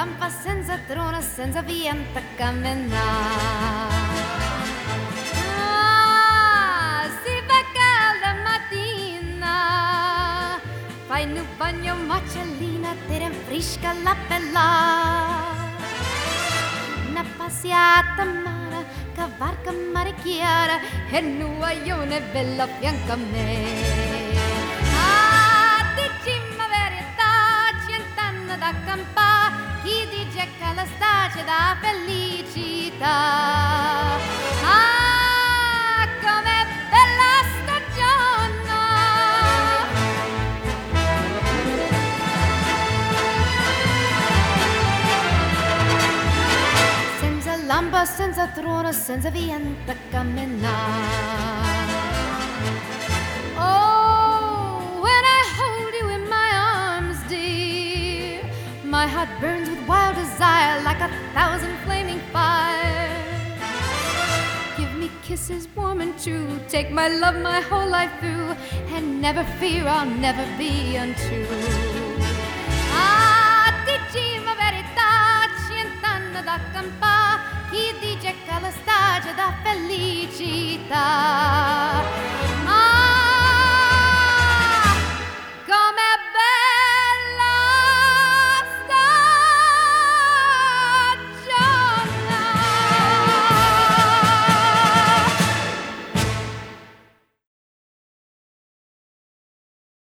lampa, senza trono, senza pianta camminare. Si fa calda mattina, fai un bagno macellina, ti rinfresca la pelle. Una passata mare, che varca mare chiara, e un guaglione bella a fianco a me. Dicimma verità, 100 anni da campà, chi dice che la stace da felicità. Com'è bella stagione! Senza lampa, senza trono, senza pianta camminare. My heart burns with wild desire like 1,000 flaming fires. Give me kisses warm and true, take my love my whole life through, and never fear I'll never be untrue.